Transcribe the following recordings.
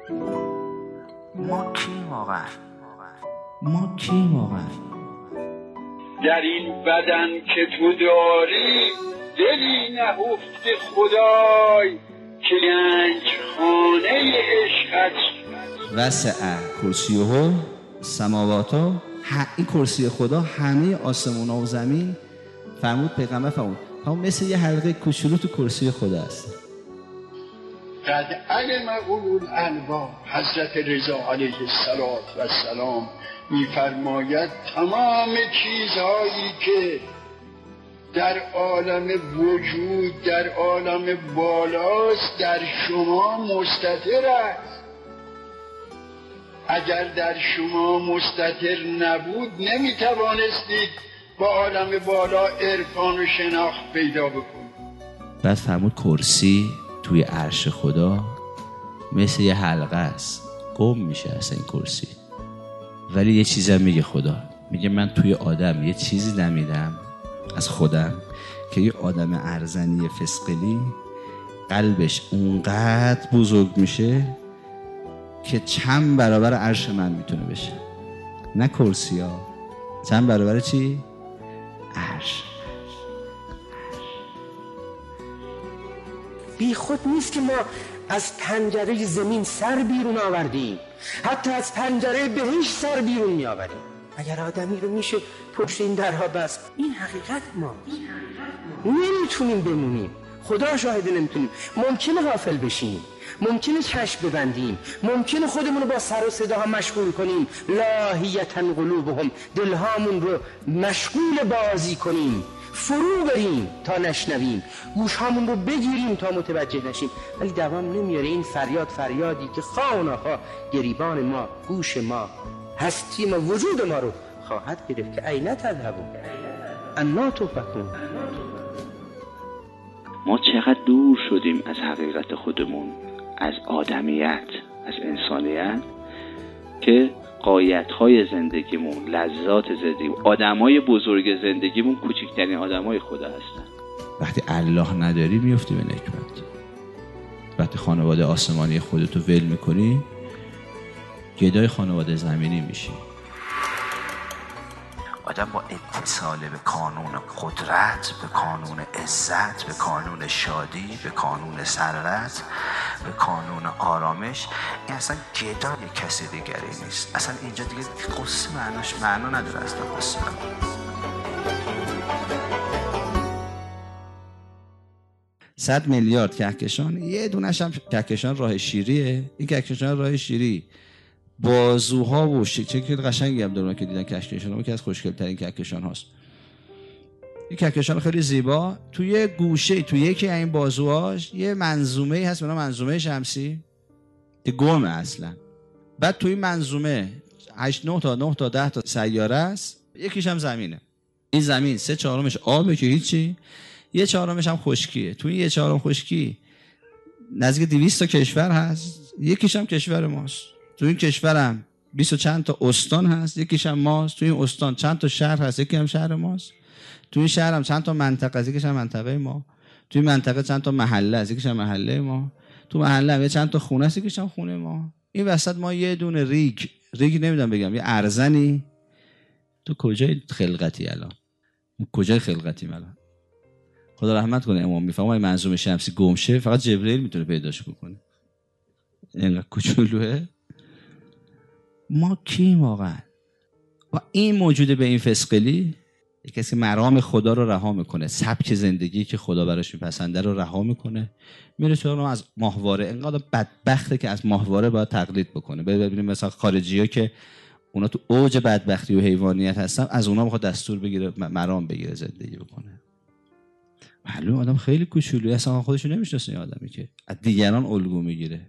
ما کیم واقعا؟ در این بدن که تو داری دلی نهفته خدای که گنج خانه عشقت وسع کرسیه سماوات. این کرسی خدا همه آسمون ها و زمین. فرمود پیغمبر فرمود مثل یه حلقه کوچولو تو کرسی خدا است. قد علم اولو الالباب حضرت رضا علیه السلام می‌فرماید تمام چیزهایی که در عالم وجود در عالم بالاست در شما مستتر است. اگر در شما مستتر نبود نمیتوانستید با عالم بالا عرفان و شناخت پیدا بکنید. بعد فرمود کرسی توی عرش خدا مثل یه حلقه است، گم میشه اصلا این کرسی. ولی یه چیزم میگه خدا، میگه من توی آدم یه چیزی دمیدم از خودم که یه آدم ارزنی فسقلی قلبش اونقدر بزرگ میشه که چند برابر عرش من میتونه بشه. نه کرسی ها، چند برابر چی؟ عرش. بی خود نیست که ما از پنجره زمین سر بیرون آوردیم، حتی از پنجره بهشت سر بیرون می آوریم. اگر آدمی رو میشه پشت این درها بست، این حقیقت ما نمیتونیم بمونیم. خدا شاهده نمیتونیم. ممکنه غافل بشیم، ممکنه چشم ببندیم، ممکنه خودمون رو با سر و صداها مشغول کنیم، لاهیتاً قلوبهم، دلهامون رو مشغول بازی کنیم، فرو بریم تا نشنویم، گوشهامون رو بگیریم تا متوجه نشیم. ولی دوام نمیاره. این فریادی که خواهناها گریبان ما، گوش ما، هستی ما، وجود ما رو خواهد گرفت که اینا تذهبون انا تفکون. ما چقدر دور شدیم از حقیقت خودمون، از آدمیت، از انسانیت، که غایت‌های زندگیمون، لذات زندگیمون، آدمای بزرگ زندگیمون کوچکترین آدمای خدا هستن. وقتی الله نداری میفتی به نکبت. وقتی خانواده آسمانی خودتو ول میکنی گدای خانواده زمینی میشی. آدم با اتصال به کانون قدرت، به کانون عزت، به کانون شادی، به کانون ثروت، به کانون آرامش، این اصلا گدای کسی دیگری نیست. اصلا اینجا دیگه قصه معنا نداره. اصلا قصه 100 میلیارد کهکشان، یه دونش هم کهکشان راه شیریه. این کهکشان راه شیری بازوها و شکل قشنگی هم داره که دیدن کهکشان، اون که از خوشگل‌ترین کهکشان هاست. این کهکشان خیلی زیبا، توی گوشه، توی یکی از این بازوهاش یه منظومه هست به نام منظومه شمسی که گمه اصلا. بعد توی منظومه 8 9 تا 10 تا سیاره است، یکیش هم زمینه. این زمین 3/4 آبه که هیچی، 1/4 هم خشکیه. توی 1/4 خشکی نزدیک 200 تا کشور هست، یکیش هم کشور ماست. تو این کشورم 20 چند تا استان هست، یکیش هم ماست. تو این استان چند تا شهر هست، یکی هم شهر ماست. تو این شهر هم چند تا منطقه هست، یکیش هم منطقه ما. تو این منطقه چند تا محله هست، یکیش هم محله ما. تو محله هم چند تا خونه هست، یکیش هم خونه ما. این وسط ما یه دونه ریگ نمیدونم بگم، یه ارزنی. تو کجای خلقتی الان؟ کجای خلقتیم الان؟ خدا رحمت کنه امام میفهمه منظومه شمسی گمشه فقط جبرئیل میتونه پیداش بکنه. اینقدر کوچولوه. ما کیم واقعا؟ و این موجوده به این فسقلی، یک کسی مرام خدا رو رها میکنه، سبک زندگی که خدا براش میپسنده رو رها میکنه، میره تو از ماهواره. اینقدر بدبخته که از ماهواره باید تقلید بکنه. ببینیم مثلا خارجی‌ها که اونا تو اوج بدبختی و حیوانیت هستن، از اونا میخواد دستور بگیره، مرام بگیره، زندگی بکنه. معلوم آدم خیلی کوچولوئه، اصلا خودشو نمیشناسه. این آدمی که از دیگران الگو میگیره.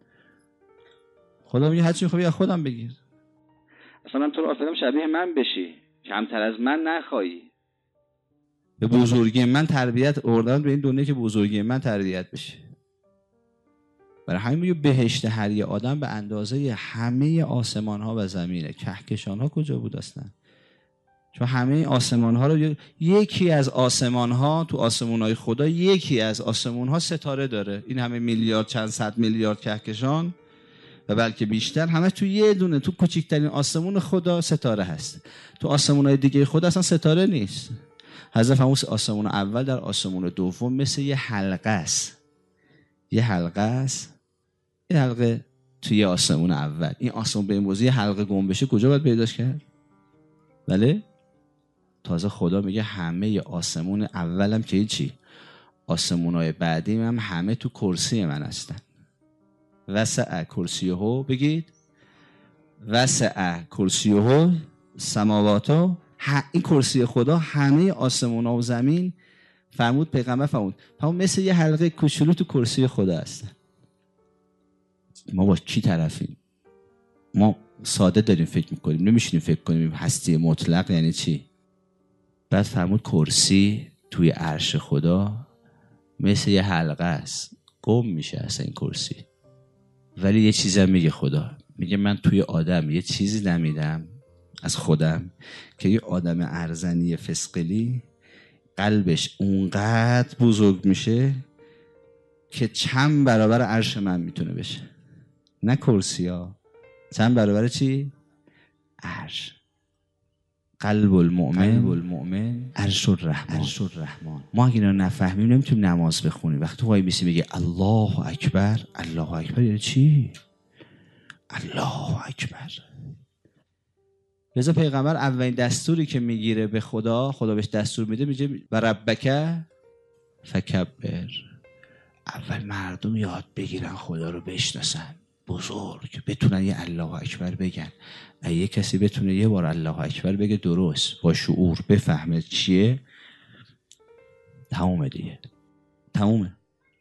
خدا میگه هرچی میخوای از خودم بگیر. اصلا تو رو آفریدم شبیه من بشی، کمتر از من نخوایی. به بزرگی من تربیت اردن به این دنیا که بزرگی من تربیت بشه. برای همین میگه بهشت هر یه آدم به اندازه همه آسمان ها و زمینه. کهکشان ها کجا بود اصلا؟ چون همه آسمان ها رو یکی از آسمان ها تو آسمون های خدا، یکی از آسمون ها ستاره داره. این همه میلیارد، چند صد میلیارد کهکشان و بلکه بیشتر، همه تو یه دونه، تو کوچکترین آسمون خدا ستاره هست. تو آسمون‌های دیگه خدا اصلا ستاره نیست. حضرت فرمود آسمون اول در آسمون دوم مثل یه حلقه است. یه حلقه توی آسمون اول. این آسمون به این موضوع یه حلقه گم بشه کجا باید پیداش کرد؟ بله؟ تازه خدا میگه همه آسمون اولم که هیچی، آسمونای بعدی هم همه تو کرسی من هستن. وسع کرسیه، بگید وسع کرسیه سماوات. این کرسی خدا همه آسمون ها و زمین، فرمود پیغمبر فرمود مثل یه حلقه کوچولو تو کرسی خدا هستن. ما با کی طرفیم؟ ما ساده داریم فکر میکنیم، نمیشونیم فکر کنیم هستی مطلق یعنی چی. بعد فرمود کرسی توی عرش خدا مثل یه حلقه است، گم میشه اصلا این کرسی. ولی یه چیزی هم میگه خدا، میگه من توی آدم یه چیزی دمیدم از خودم که یه آدم ارزنی فسقلی قلبش اونقدر بزرگ میشه که چند برابر عرش من میتونه بشه. نه کرسی ها، چند برابر چی؟ عرش. قلب المؤمن عرش الرحمن. ما اگه اینو نفهمیم نمیتونیم نماز بخونیم. وقتی وای میسی میگه الله اکبر، الله اکبر یعنی چی؟ الله اکبر. لذا پیغمبر اولین دستوری که میگیره به خدا بهش دستور میده، میگه و ربک فکبر. اول مردم یاد بگیرن خدا رو بشناسن، بزرگ بتونن یه الله اکبر بگن. اگه کسی بتونه یه بار الله اکبر بگه درست با شعور بفهمه چیه، تمومه دیگه، تمومه.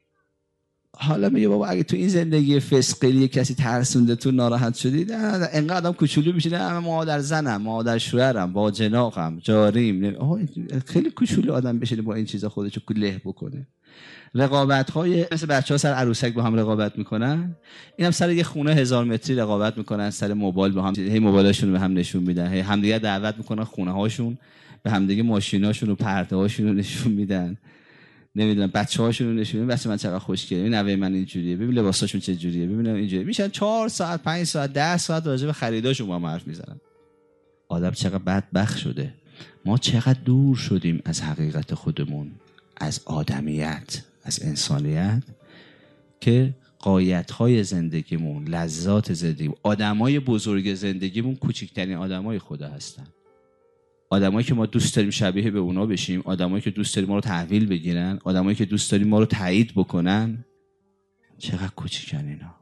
حالا میگه بابا اگه تو این زندگی فسقلی کسی ترسونده تو ناراحت شدی، نه انقدر آدم کوچولو میشه، نه مادر زنم، مادر شوهرم، با جناقم، جاریم، خیلی کوچولو آدم بشه با این چیزا خودشو له بکنه. رقابت‌های مثل بچه‌ها سر عروسک با هم رقابت میکنن، اینم سر یه خونه 1000 متری رقابت میکنن، سر موبایل با هم، هی موبایلاشون به هم نشون میدن، هی همدیگه دعوت میکنن خونه‌هاشون، به همدیگه ماشیناشون و پرته‌هاشون رو نشون میدن، نمیدونم بچه‌هاشون رو نشون میدن، بچه من چقدر خوشگله، این نوه من اینجوریه، ببین لباساشون چه جوریه، ببینم اینجوریه. میشن 4 ساعت 5 ساعت 10 ساعت راجع به خریداشون با هم حرف میزنن. آدم چقدر بدبخت شده. ما چقدر دور شدیم از حقیقت خودمون، از آدمیت، از انسانیت، که غایت‌های زندگیمون، لذات زندگی، آدمای بزرگ زندگیمون کوچکترین آدمای خدا هستن. آدمایی که ما دوست داریم شبیه به اونا بشیم، آدمایی که دوست داریم ما رو تحویل بگیرن، آدمایی که دوست داریم ما رو تایید بکنن، چقدر کوچیکن اینا.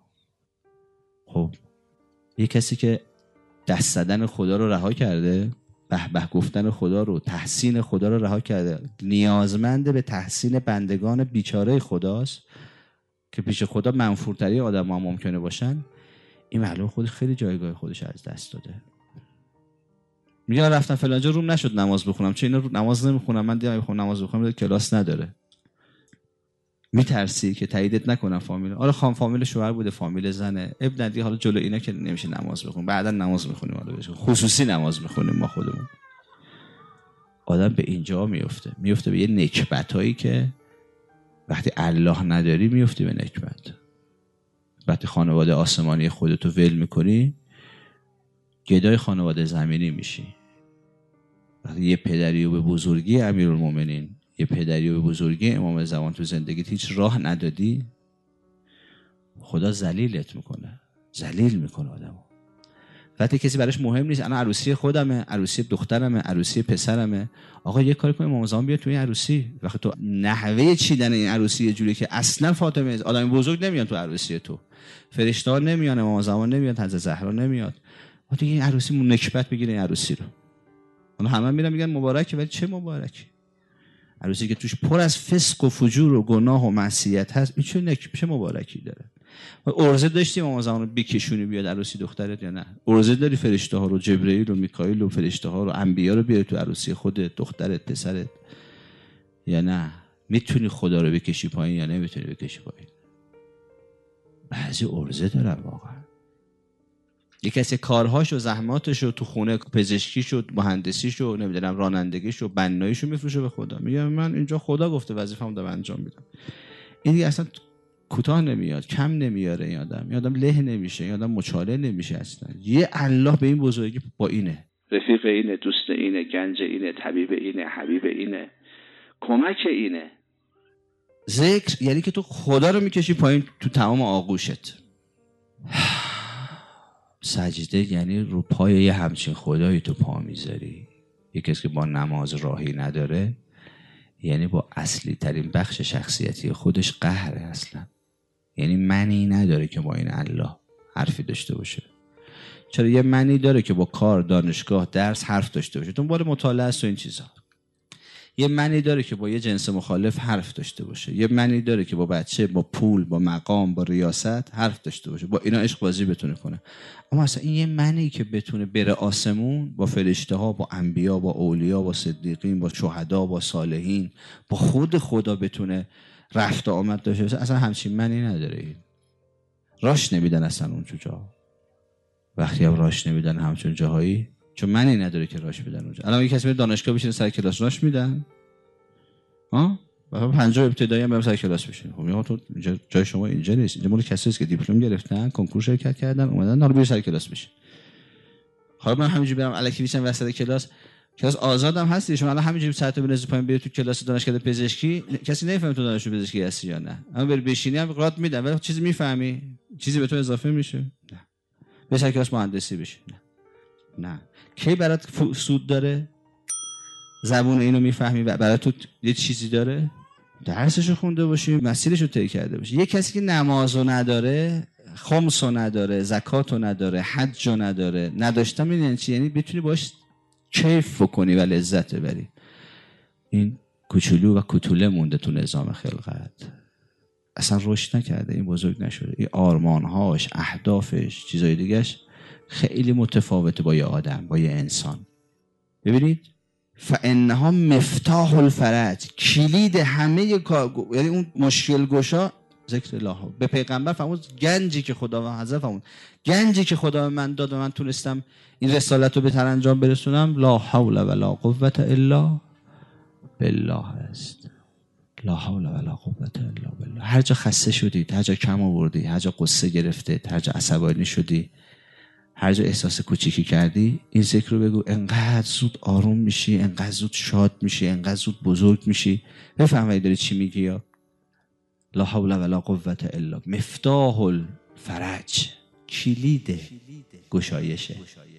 خب یه کسی که دست زدن خدا رو رها کرده، به به گفتن خدا رو، تحسین خدا رو رها کرده، نیازمند به تحسین بندگان بیچاره خداست که پیش خدا منفورتری آدم ها ممکنه باشن. این معلوم خودش خیلی جایگاه خودش از دست داده. میگه رفتم فلانجا روم نشد نماز بخونم، چه اینا نماز نمیخونم، من دیگه میخوام نماز بخونم، کلاس نداره. میترسی که تاییدت نکنن فامیل. حالا خام فامیل شوهر بوده، فامیل زنه، اب ندی، حالا جلو اینا که نمیشه نماز بخونیم، بعدا نماز میخونیم، حالا بشه خصوصی نماز میخونیم ما خودمون. آدم به اینجا میفته به یه نکبتایی که وقتی الله نداری میفتی به نکبت. وقتی خانواده آسمانی خودتو ول میکنی، گدای خانواده زمینی میشی. وقتی یه پدری و به بزرگی امیرالمومنین، یه پدری و به بزرگی امام زمان تو زندگیت هیچ راه ندادی، خدا ذلیلت میکنه، ذلیل میکنه آدمو. وقتی کسی براش مهم نیست، انا عروسی خودمه، عروسی دخترمه، عروسی پسرمه، آقا یه کاری کن امام زمان بیاد تو این عروسی. وقتی تو نحوه چیدن این عروسی یه جوری که اصلا فاطمه آدم بزرگ نمیان تو عروسی تو، فرشته‌ها نمیان، امام زمان نمیاد، حضرت زهرا نمیاد، وقتی این عروسی نکبت بگیره این عروسی رو. اون همه میرن میگن مبارکه، ولی چه مبارکی؟ عروسی که توش پر از فسق و فجور و گناه و معصیت هست، این چه مبارکی داره؟ ارزه داشتیم امام زمان رو بکشونی بیاد عروسی دخترت یا نه؟ ارزه داری فرشته ها رو، جبرئیل و میکائیل و فرشته ها رو، انبیا رو بیاری تو عروسی خودت، دخترت، پسرت یا نه؟ میتونی خدا رو بکشی پایین یا نمیتونی بکشی پایین؟ بعضی ارزه دارن واقعا. یک کسی کارهاشو، زحماتشو تو خونه، پزشکیشو، مهندسیشو، نمیدونم رانندگیشو، بناییشو میفروشه به خدا. میگه من اینجا خدا گفته وظیفه‌مو دارم انجام میدم. این دیگه اصلا کوتاه نمیاد، کم نمیاره این آدم له نمیشه، این آدم مچاله نمیشه اصلا. یه الله به این بزرگی با اینه، رفیق اینه، دوست اینه، گنج اینه، طبیب اینه، حبیب اینه، کمک اینه. ذکر یعنی که تو خدا رو میکشی پایین تو تمام آغوشت. سجده یعنی رو پای یه همچین خدایی تو پا میذاری. یه کسی که با نماز راهی نداره یعنی با اصلی ترین بخش شخصیتی خودش قهره اصلا. یعنی منی نداره که با این الله حرفی داشته باشه. چرا؟ یه منی داره که با کار، دانشگاه، درس حرف داشته باشه، دنبال مطالعه است و این چیزا. یه منی داره که با یه جنس مخالف حرف داشته باشه. یه منی داره که با بچه، با پول، با مقام، با ریاست حرف داشته باشه، با اینا عشق بازی بتونه کنه. اما اصلا این یه منی که بتونه بره آسمون با فرشته ها، با انبیا، با اولیا، با صدیقین، با شهدا، با صالحین، با خود خدا بتونه رفت و آمد داشته باشه، اصلا همچین منی نداره. این راش نمیدن اصلا اون جا. وقتی هم راش نمیدن همچون جاهایی، چون منی نداره که راش بدن اونجا. الان یه کسی میره دانشگاه بشینه سر کلاس، راش میدن؟ بعد 50 ابتدایی هم بریم سر کلاس بشین. خب میگم تو اینجا جای شما اینجا نیست. اینجا مال کسایی است که دیپلم گرفتن، کنکور شرکت کردن، اومدن حالا بریم سر کلاس بشین. حالا من همینجوری برم الکی بشم وسط کلاس آزادم هستی. شما الان همینجوری ساعت بنز پایین بری تو کلاس دانشگاه پزشکی، کسی نمیفهمه تو دانشجو پزشکی هستی یا نه. اما بری بشینی هم قرات میدن، ولی چیزی میفهمی؟ چیزی به تو اضافه میشه؟ نه. به سر کلاس مهندسی بشین. نه. کی برات سود داره؟ زبون اینو میفهمی و برای تو یه چیزی داره؟ درسشو خونده باشی، مسیرشو طی کرده باشی. یه کسی که نمازو نداره، خمسو نداره، زکاتو نداره، حجو نداره، نداشتم این یعنی چی؟ یعنی بتونی باش کیف بکنی و لذت ببری. این کوچولو و کوتوله مونده تو نظام خلقت، اصلا رشد نکرده، این بزرگ نشده. این آرمانهاش، اهدافش، چیزای دیگهش خیلی متفاوته با یه آدم، با یه انسان. ببینید فانها مفتاح الفرج، کلید همه کار، یعنی اون مشکل گشا ذکر الله. به پیغمبر فرمود گنجی که خدا و حضرت فرمود گنجی که خدا من داد و من تونستم این رسالت رو به تر انجام برسونم، لا حول ولا قوة الا بالله است. لا حول ولا قوة الا بالله. هر جا خسته شدید، هر جا کم آوردی، هر جا قصه گرفتید، هر جا عصبانی شدی، هر جا احساس کوچیکی کردی، این ذکر رو بگو. انقدر زود آروم میشی، انقدر زود شاد میشی، انقدر زود بزرگ میشی. بفهمی داری چی میگی؟ یا لا حول ولا قوة الا، مفتاح الفرج، کلید گشایشه.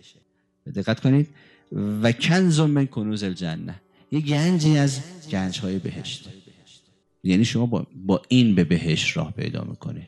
دقت کنید. و کنز من کنوز الجنه، یه گنجی از گنج‌های بهشت. یعنی شما با این به بهشت راه پیدا میکنی.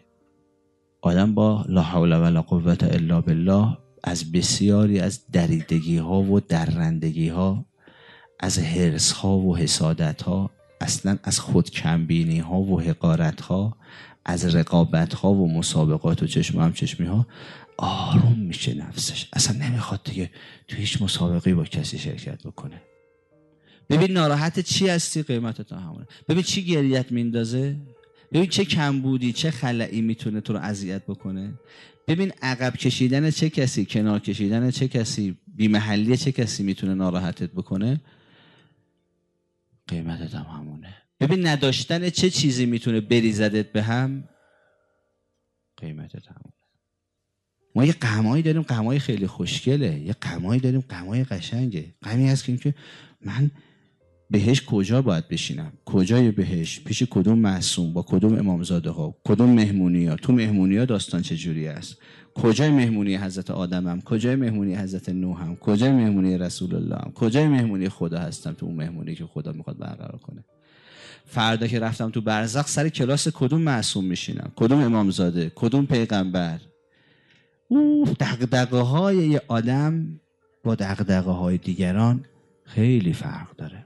آدم با لا حول ولا قوة الا بالله از بسیاری از دریدگی ها و درندگی ها، از حرص ها و حسادت ها، اصلا از خود کمبینی ها و حقارت ها، از رقابت ها و مسابقات و چشم هم چشمی ها آروم میشه نفسش. اصلا نمیخواد دیگه تو هیچ مسابقه با کسی شرکت بکنه. ببین ناراحت چی هستی، قیمتت تا همونه. ببین چی گریت میندازه، ببین چه کمبودی، چه خلایی میتونه تو رو اذیت بکنه. ببین عقب کشیدن چه کسی، کنار کشیدن چه کسی، بی‌محلی چه کسی میتونه ناراحتت بکنه، قیمتت هم همونه. ببین نداشتن چه چیزی میتونه بریزدت به هم، قیمتت همونه. ما یه غمایی داریم، غمای خیلی خوشگله. یه غمایی داریم، غمای قشنگه. غمی هست که من بهش کجا باید بشینم، کجای بهش، پیش کدوم معصوم، با کدوم امامزاده ها، کدوم مهمونی ها، تو مهمونی ها داستان چجوری است، کجای مهمونی حضرت آدمم، کجای مهمونی حضرت نوحم، کجای مهمونی رسول اللهم، کجای مهمونی خدا هستم، تو اون مهمونی که خدا میخواد برقرار کنه. فردا که رفتم تو برزخ سر کلاس کدوم معصوم میشینم، کدوم امامزاده، کدوم پیغمبر. دغدغه های یه آدم با دغدغه های دیگران خیلی فرق داره.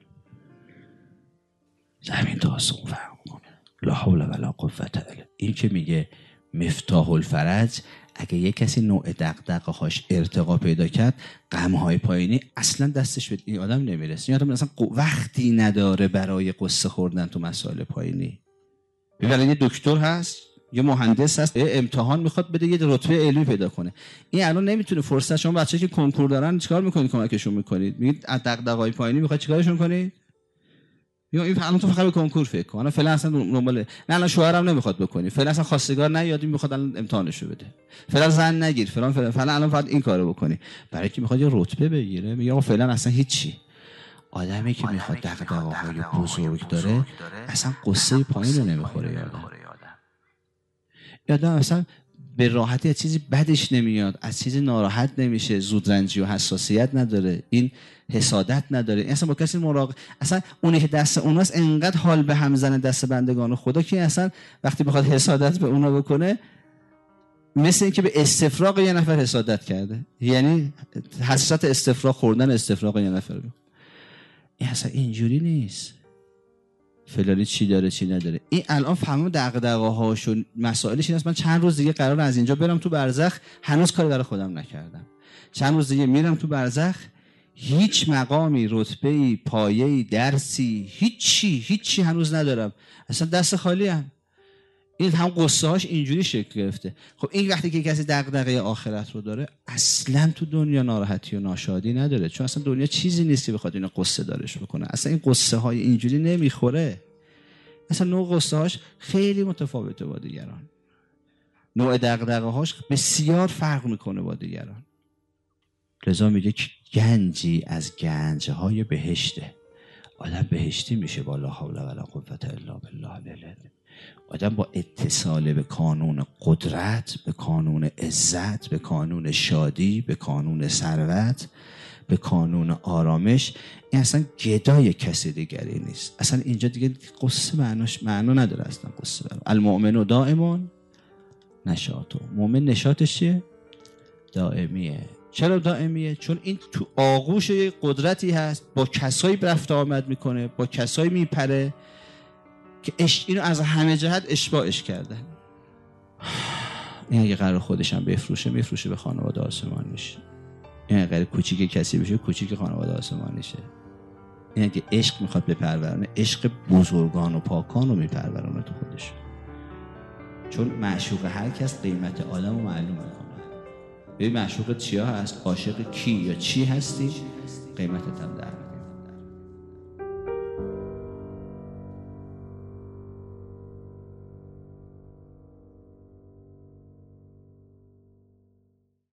زمین تا آسمون فرق میکنه. لا حول ولا قوة الا. این که میگه مفتاح الفرج، اگه یه کسی نوع دغدغه هاش ارتقا پیدا کرد، غم های پایینی اصلا دستش به این آدم نمیرسه. این آدم اصلا وقتی نداره برای قصه خوردن تو مسائل پایینی. ببین یه دکتر هست، یه مهندس هست، یه امتحان میخواد بده یه رتبه علمی پیدا کنه. این الان نمیتونه فرصت. شما بچه‌ای که کنکور دارن چیکار میکنید؟ کمکشون میکنید؟ میگید از دغدغه‌های پایینی میخواد چیکارشون کنید؟ یا این الان تو فقط به کنکور فکر کن، فعلا اصلا دنبال نه، الان شوهرم نمیخواد بکنی، فعلا اصلا خواستگار نیادی میخواد الان امتحانشو بده، فعلا زن نگیر، فعلا الان فقط این کارو بکنی، برای کی میخواد یه رتبه بگیره. میگه آقا فعلا اصلا هیچی. آدمی که میخواد دغدغه‌های بزرگ داره اصلا قصه پایین رو نمیخوره. یادم اصلا به راحتی از چیزی بدش نمیاد، از چیزی ناراحت نمیشه، زودرنجی و حساسیت نداره، این حسادت نداره، این اصلا با کسی اصلا اونی که دست اوناست انقدر حال به هم زنه دست بندگان خدا که اصلا وقتی بخواد حسادت به اونا بکنه مثل این که به استفراغ یه نفر حسادت کرده، یعنی حسرت استفراغ خوردن استفراغ یه نفر. این اصلا اینجوری نیست. فلانی چی داره چی نداره. این الان فهمم دغدغه‌هاش و مسائلش این است. من چند روز دیگه قراره از اینجا برم تو برزخ، هنوز کاری برای خودم نکردم. چند روز دیگه میرم تو برزخ، هیچ مقامی، رتبه‌ای، پایه‌ای، درسی، هیچی هنوز ندارم. اصلا دست خالی ام. این هم قصه هاش اینجوری شکل گرفته. خب این وقتی که کسی دغدغه آخرت رو داره اصلا تو دنیا ناراحتی و ناشادی نداره، چون اصلا دنیا چیزی نیست که بخواد اینو قصه دارش بکنه. اصلا این قصه های اینجوری نمیخوره. اصلا نوع قصه هاش خیلی متفاوته با دیگران، نوع دغدغه هاش بسیار فرق میکنه با دیگران. لذا میگه گنجی از گنج های بهشته. آدم بهشتی میشه با لا حول ولا قوة الا بالله العلی. آدم با اتصال به کانون قدرت، به کانون عزت، به کانون شادی، به کانون ثروت، به کانون آرامش، این اصلا گدای کسی دیگری نیست. اصلا اینجا دیگه قصه معنا نداره. اصلا قصه المؤمن دائم نشاطه. مؤمن نشاطش چیه؟ دائمیه. چرا دائمیه؟ چون این تو آغوش قدرتی هست، با کسایی رفت آمد میکنه، با کسایی میپره که اینو از همه جهت اشباعش کرده. این اگه قرار خودش هم بفروشه، میفروشه به خانواده آسمانیش. این اگه قرار کوچیک کسی بشه، کوچیک خانواده آسمانیشه. این اگه عشق میخواد بپرورونه، عشق بزرگان و پاکان رو میپرورونه تو خودش. چون معشوق هر کس قیمت آدم رو معلوم میکنه. ببین معشوق چیا هست، عاشق کی یا چی هستی، قیمتت هم در